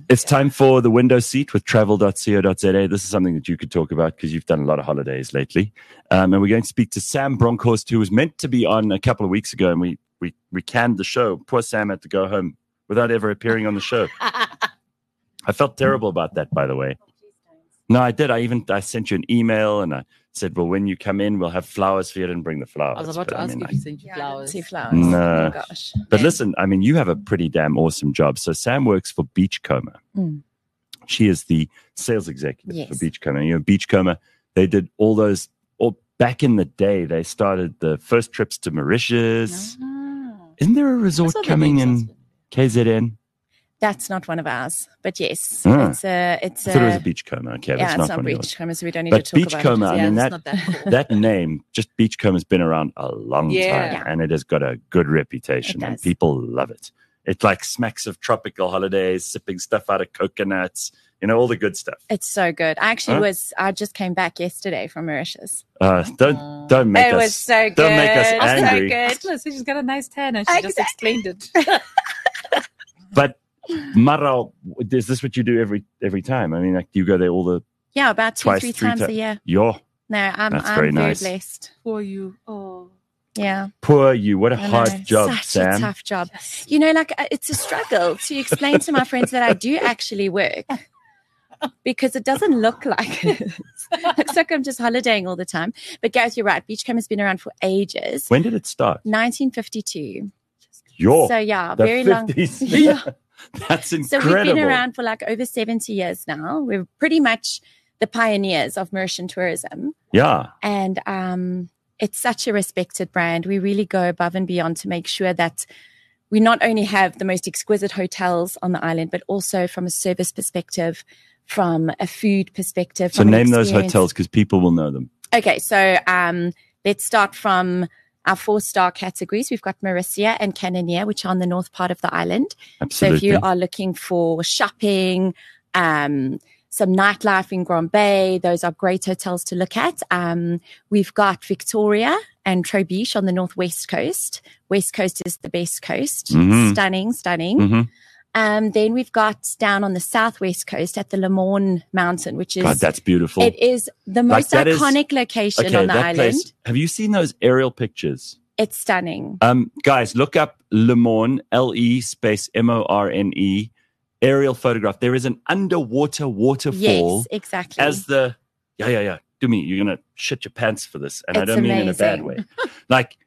It's time for the window seat with travel.co.za. This is something that you could talk about because you've done a lot of holidays lately. And we're going to speak to Sam Bronkhorst, who was meant to be on a couple of weeks ago, and we canned the show. Poor Sam had to go home without ever appearing on the show. I felt terrible about that, by the way. No, I did. I sent you an email and I said, well, when you come in, we'll have flowers for you. I didn't bring the flowers. I was about to ask if you sent you flowers. See flowers. No. Oh my gosh. But listen, I mean, you have a pretty damn awesome job. So Sam works for Beachcomber. She is the sales executive for Beachcomber. You know, Beachcomber, they did all those, back in the day, they started the first trips to Mauritius. Isn't there a resort coming in KZN? That's not one of ours, but yes, it's I thought it was a Beachcomber. Okay, yeah, that's it's not one of Beachcomber, so we don't need But to talk Beachcomber, about it. I mean, it's not that cool. that name, just Beachcomber, has been around a long time, and it has got a good reputation, and people love it. It like smacks of tropical holidays, sipping stuff out of coconuts, you know, all the good stuff. It's so good. I actually I just came back yesterday from Mauritius. Don't make us. It was so good. Don't make us angry. So good. So she's got a nice tan and she just explained it. But Mara, is this what you do every time? I mean, like, do you go there all the about three times a year. No, I'm very nice. blessed. For you. Oh. Yeah. Poor you. What a hard job, Such Sam. a tough job. You know, like it's a struggle to explain to my friends that I do actually work because it doesn't look like it. It looks like I'm just holidaying all the time. But Gareth, you're right. Beachcomber has been around for ages. When did it start? 1952. So very 50s. long. Yeah. That's incredible. So we've been around for like over 70 years now. We're pretty much the pioneers of Mauritian tourism. Yeah. And it's such a respected brand. We really go above and beyond to make sure that we not only have the most exquisite hotels on the island, but also from a service perspective, from a food perspective. So name those hotels because people will know them. Okay. So let's start from our 4-star categories. We've got Mauricia and Canonier, which are on the north part of the island. Absolutely. So if you are looking for shopping, some nightlife in Grand Bay, those are great hotels to look at. We've got Victoria and Trobiche on the northwest coast. West coast is the best coast. Stunning. Then we've got down on the southwest coast at the Le Morne Mountain, which is... God, that's beautiful. It is the most iconic location on the island. Place, have you seen those aerial pictures? It's stunning. Guys, look up Le Morne, LE space MORNE, aerial photograph. There is an underwater waterfall. Yes, exactly. As the... Yeah. Do me. You're going to shit your pants for this. And it's I don't mean in a bad way. Like,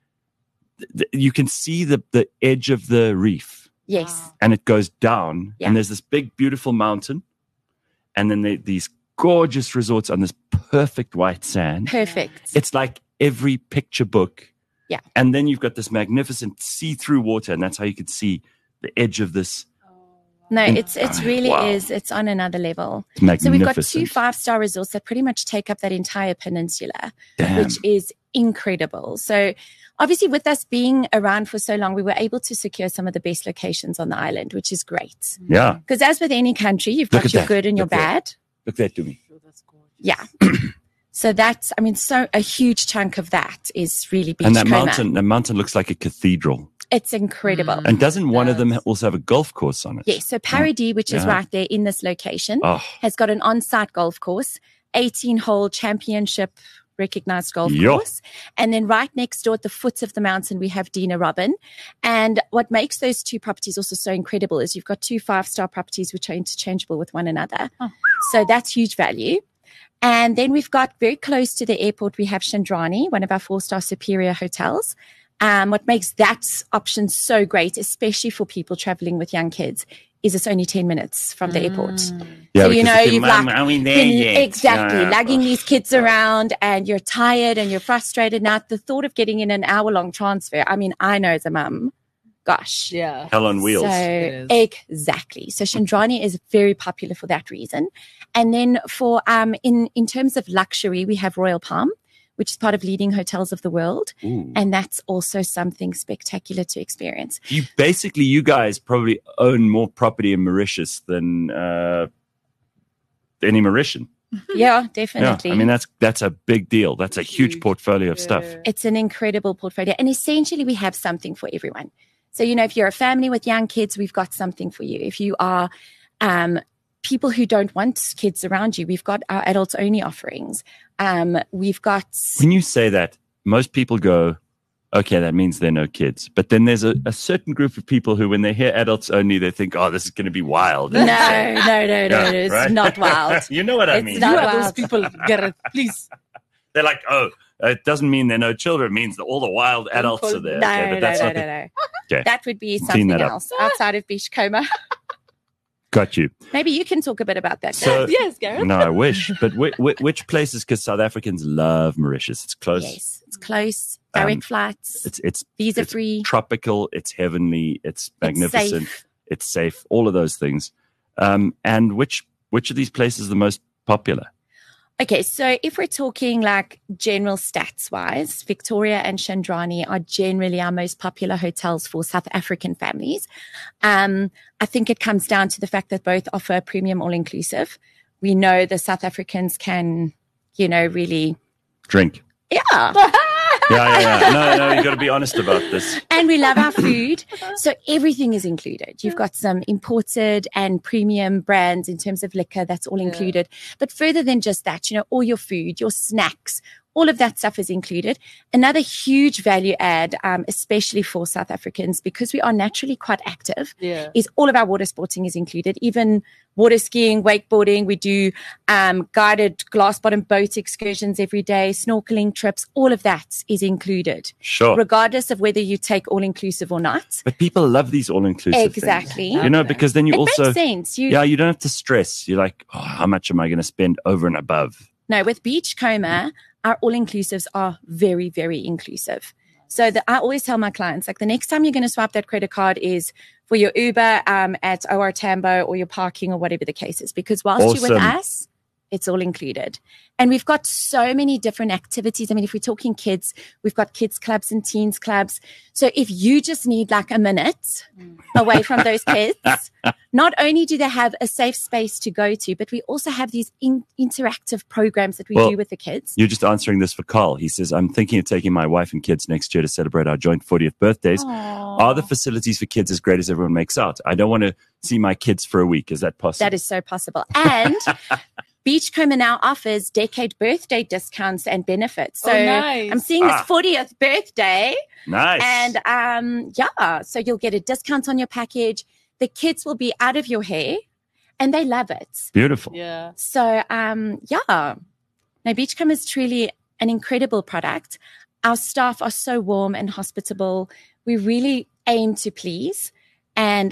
you can see the edge of the reef. Yes. And it goes down, and there's this big, beautiful mountain, and then these gorgeous resorts on this perfect white sand. Perfect. It's like every picture book. Yeah. And then you've got this magnificent see-through water, and that's how you can see the edge of this. No, it's really is. It's on another level. It's magnificent. So we've got 2 5-star resorts that pretty much take up that entire peninsula, which is incredible. So obviously, with us being around for so long, we were able to secure some of the best locations on the island, which is great. Yeah. Because as with any country, you've got your good and your bad. Look that to me. Yeah. So that's, so a huge chunk of that is really Beachcomber. And that mountain looks like a cathedral. It's incredible. And doesn't one of them also have a golf course on it? Yes. So Paradis, which is right there in this location, has got an on-site golf course, 18-hole championship recognized golf course. And then right next door at the foot of the mountain, we have Dina Robin. And what makes those 2 properties also so incredible is you've got 2 5-star properties which are interchangeable with one another. So that's huge value. And then we've got very close to the airport, we have Chandrani, one of our 4-star superior hotels. What makes that option so great, especially for people traveling with young kids, is it's only 10 minutes from the airport. Yeah, so, you've are we there yet? Exactly, lugging these kids around and you're tired and you're frustrated. Now, the thought of getting in an hour-long transfer, I know as a mum, gosh. Yeah. Hell on wheels. So, exactly. So Chandrani is very popular for that reason. And then for, in terms of luxury, we have Royal Palm, which is part of leading hotels of the world. Ooh. And that's also something spectacular to experience. You guys probably own more property in Mauritius than any Mauritian. Yeah, definitely. Yeah. That's a big deal. That's a huge portfolio of stuff. It's an incredible portfolio. And essentially we have something for everyone. So, if you're a family with young kids, we've got something for you. If you are People who don't want kids around you, we've got our adults only offerings. We've got. When you say that, most people go, okay, that means there are no kids. But then there's a certain group of people who, when they hear adults only, they think, oh, this is going to be wild. No, it's right? not wild. You know what I mean? You are those people, Gareth, please. They're like, oh, it doesn't mean there are no children. It means that all the wild adults are there. No. Okay. That would be something else outside of Beachcomber. Got you. Maybe you can talk a bit about that. So, yes, Gareth. No, I wish. But which places? Because South Africans love Mauritius. It's close. Yes, it's close. Direct flights. It's visa-free. It's tropical. It's heavenly. It's magnificent. It's safe. All of those things. And which of these places is the most popular? Okay, so if we're talking like general stats wise, Victoria and Chandrani are generally our most popular hotels for South African families. I think it comes down to the fact that both offer premium all-inclusive. We know the South Africans can, really drink. Yeah. Yeah. No, you got to be honest about this. And we love our food. So everything is included. You've got some imported and premium brands in terms of liquor. That's all included. But further than just that, all your food, your snacks, all of that stuff is included. Another huge value add, especially for South Africans, because we are naturally quite active, is all of our water sporting is included. Even water skiing, wakeboarding. We do guided glass bottom boat excursions every day, snorkeling trips. All of that is included. Sure. Regardless of whether you take all-inclusive or not. But people love these all-inclusive exactly. things. Because then you it also... makes sense. You don't have to stress. You're like, oh, how much am I going to spend over and above? No, with Beachcomber, our all-inclusives are very, very inclusive. So I always tell my clients, like the next time you're going to swipe that credit card is for your Uber at OR Tambo or your parking or whatever the case is. Because whilst you're with us, it's all included. And we've got so many different activities. I mean, if we're talking kids, we've got kids clubs and teens clubs. So if you just need like a minute away from those kids, not only do they have a safe space to go to, but we also have these interactive programs that we do with the kids. You're just answering this for Carl. He says, I'm thinking of taking my wife and kids next year to celebrate our joint 40th birthdays. Aww. Are the facilities for kids as great as everyone makes out? I don't want to see my kids for a week. Is that possible? That is so possible. And Beachcomber now offers decade birthday discounts and benefits. So nice. I'm seeing this 40th birthday. Nice. And so you'll get a discount on your package. The kids will be out of your hair and they love it. Beautiful. Yeah. So, Now, Beachcomber is truly an incredible product. Our staff are so warm and hospitable. We really aim to please. And,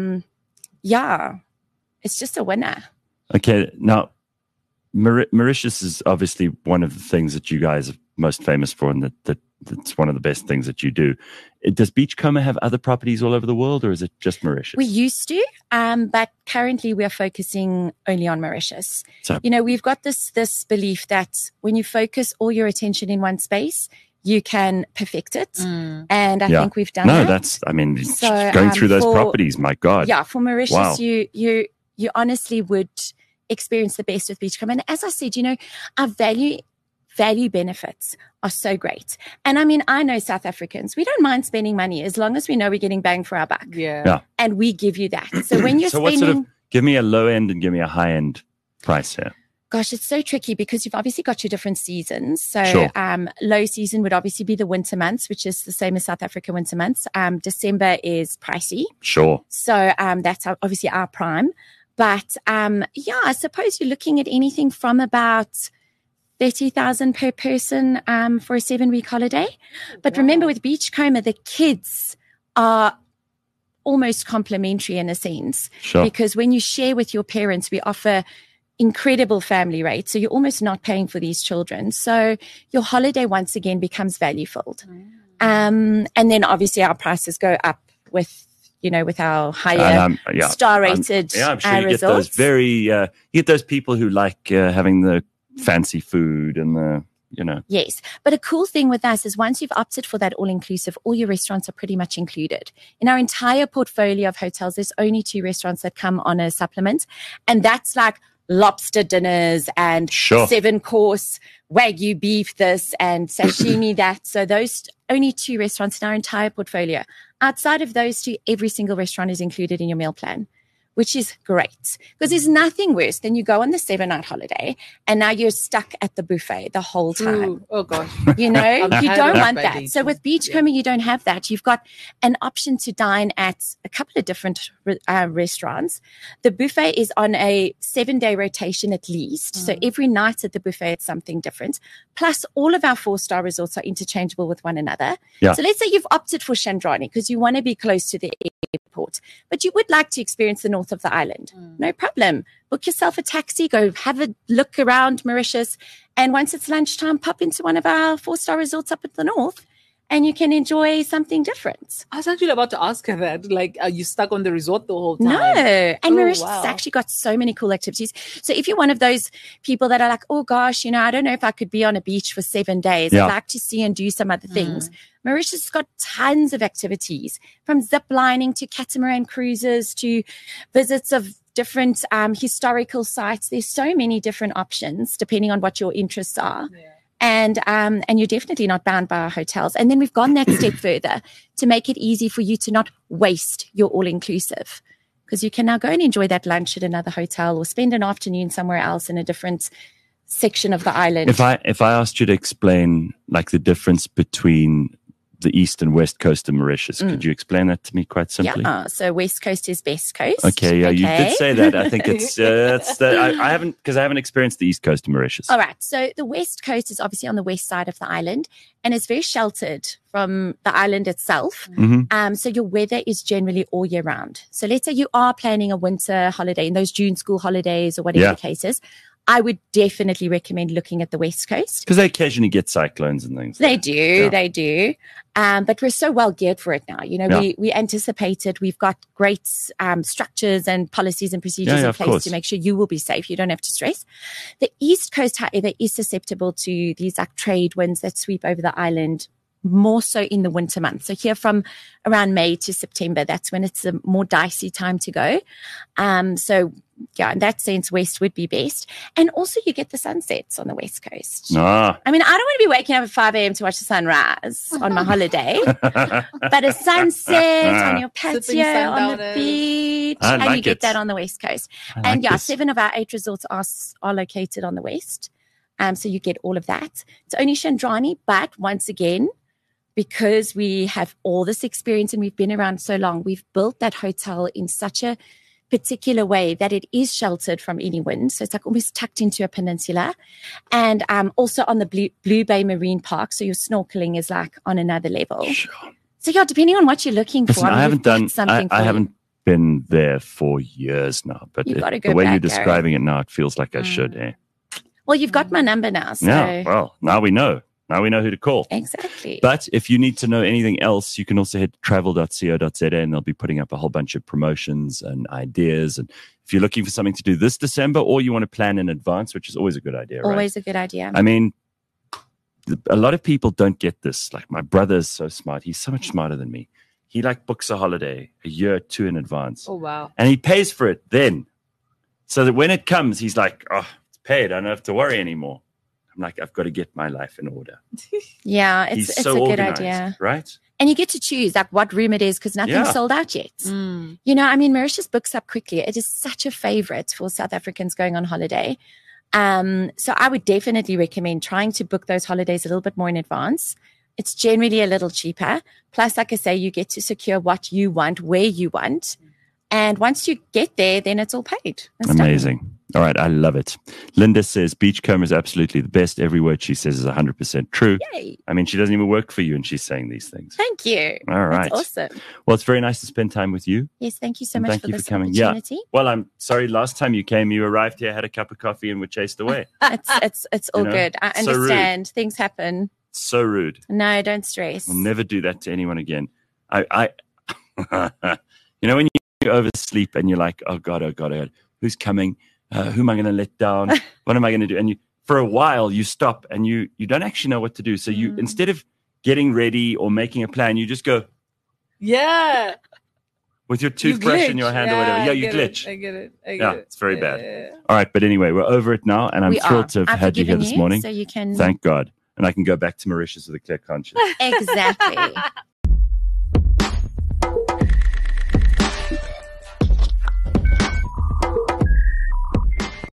it's just a winner. Okay. Now, Mauritius is obviously one of the things that you guys are most famous for, and that's one of the best things that you do. Does Beachcomber have other properties all over the world, or is it just Mauritius? We used to, but currently we are focusing only on Mauritius. So, we've got this belief that when you focus all your attention in one space, you can perfect it. And I think we've done that. No, going through those properties, my God. Yeah, for Mauritius, wow. you honestly would experience the best with Beachcomber. And as I said, our value benefits are so great. And I know South Africans, we don't mind spending money as long as we know we're getting bang for our buck. Yeah. And we give you that. So when you're spending... give me a low end and give me a high end price here. Gosh, it's so tricky because you've obviously got your different seasons. So sure. Low season would obviously be the winter months, which is the same as South Africa winter months. December is pricey. Sure. So that's obviously our prime. But I suppose you're looking at anything from about 30,000 per person for a 7-week holiday. But remember, with Beachcomber, the kids are almost complimentary in a sense. Sure. Because when you share with your parents, we offer incredible family rates. So you're almost not paying for these children. So your holiday once again becomes value-filled. And then obviously our prices go up with our higher star-rated I'm sure you resorts. You get those people who like having the fancy food and the, Yes. But a cool thing with us is once you've opted for that all-inclusive, all your restaurants are pretty much included. In our entire portfolio of hotels, there's only 2 restaurants that come on a supplement. And that's like lobster dinners and 7-course Wagyu beef this and sashimi that. So those only 2 restaurants in our entire portfolio. Outside of those 2, every single restaurant is included in your meal plan, which is great because there's nothing worse than you go on the 7-night holiday and now you're stuck at the buffet the whole time. Ooh, oh gosh. You know, you don't want that. So with Beachcomber, you don't have that. You've got an option to dine at a couple of different restaurants. The buffet is on a 7-day rotation at least. So every night at the buffet, it's something different. Plus, all of our 4-star resorts are interchangeable with one another. Yeah. So let's say you've opted for Chandrani because you want to be close to the airport, but you would like to experience the north of the island. No problem. Book yourself a taxi, go have a look around Mauritius, and once it's lunchtime, pop into one of our 4-star resorts up at the north, and you can enjoy something different. I was actually about to ask her that. Like, are you stuck on the resort the whole time? No. And Mauritius has actually got so many cool activities. So if you're one of those people that are like, oh gosh, you know, I don't know if I could be on a beach for 7 days. I'd like to see and do some other things. Mauritius has got tons of activities, from zip lining to catamaran cruises to visits of different historical sites. There's so many different options depending on what your interests are. Yeah. And you're definitely not bound by our hotels. And then we've gone that step further to make it easy for you to not waste your all-inclusive, because you can now go and enjoy that lunch at another hotel or spend an afternoon somewhere else in a different section of the island. If I asked you to explain like the difference between the east and west coast of Mauritius, could you explain that to me quite simply? Yeah, so west coast is best coast. Okay, yeah, you did say that. I think it's I haven't, because I haven't experienced the east coast of Mauritius. All right, so the west coast is obviously on the west side of the island and it's very sheltered from the island itself. So your weather is generally all year round. So let's say you are planning a winter holiday in those June school holidays or whatever the case is, I would definitely recommend looking at the West Coast. Because they occasionally get cyclones and things. They do. But we're so well geared for it now. You know, we anticipated. We've got great structures and policies and procedures in place to make sure you will be safe. You don't have to stress. The East Coast, however, is susceptible to these like trade winds that sweep over the island, more so in the winter months. So here from around May to September, that's when it's a more dicey time to go. So yeah, in that sense, west would be best. And also you get the sunsets on the west coast. I mean, I don't want to be waking up at 5 a.m. to watch the sunrise on my holiday, but a sunset on your patio on the beach, and you get that on the west coast. And 7 of our 8 resorts are located on the west. So you get all of that. It's only Chandrani, but once again, because we have all this experience and we've been around so long, we've built that hotel in such a particular way that it is sheltered from any wind. So it's like almost tucked into a peninsula. And also on the Blue Bay Marine Park. So your snorkeling is like on another level. Sure. So yeah, depending on what you're looking for. I haven't been there for years now, but the way you're describing it now, it feels like I should. Well, you've got my number now. So. Yeah, well, now we know. Now we know who to call. Exactly. But if you need to know anything else, you can also head to travel.co.za and they'll be putting up a whole bunch of promotions and ideas. And if you're looking for something to do this December or you want to plan in advance, which is always a good idea, right? Always a good idea. I mean, a lot of people don't get this. Like my brother is so smart. He's so much smarter than me. He like books a holiday a year or 2 in advance. Oh, wow. And he pays for it then. So that when it comes, he's like, oh, it's paid. I don't have to worry anymore. I'm like, I've got to get my life in order. Yeah, it's so a good idea. Right? And you get to choose like what room it is because nothing's sold out yet. You know, I mean, Mauritius books up quickly. It is such a favorite for South Africans going on holiday. So I would definitely recommend trying to book those holidays a little bit more in advance. It's generally a little cheaper. Plus, like I say, you get to secure what you want, where you want. And once you get there, then it's all paid. Amazing. All right. I love it. Linda says Beachcomber is absolutely the best. Every word she says is 100% true. Yay. I mean, she doesn't even work for you and she's saying these things. Thank you. All right. That's awesome. Well, it's very nice to spend time with you. Yes. Thank you so much for this coming. opportunity. Yeah. Well, I'm sorry. Last time you came, you arrived here, had a cup of coffee and were chased away. It's all good. I understand. Things happen. So rude. No, don't stress. I'll never do that to anyone again. I you know, when you oversleep and you're like, oh God, who's coming? Who am I going to let down? What am I going to do? And for a while, you stop and you don't actually know what to do. So you, instead of getting ready or making a plan, you just go. Yeah. With your toothbrush in your hand or whatever. Yeah, you glitch. I get it. It's very bad. All right. But anyway, we're over it now. And I'm thrilled to have had you here this morning. So you can. Thank God. And I can go back to Mauritius with a clear conscience. Exactly.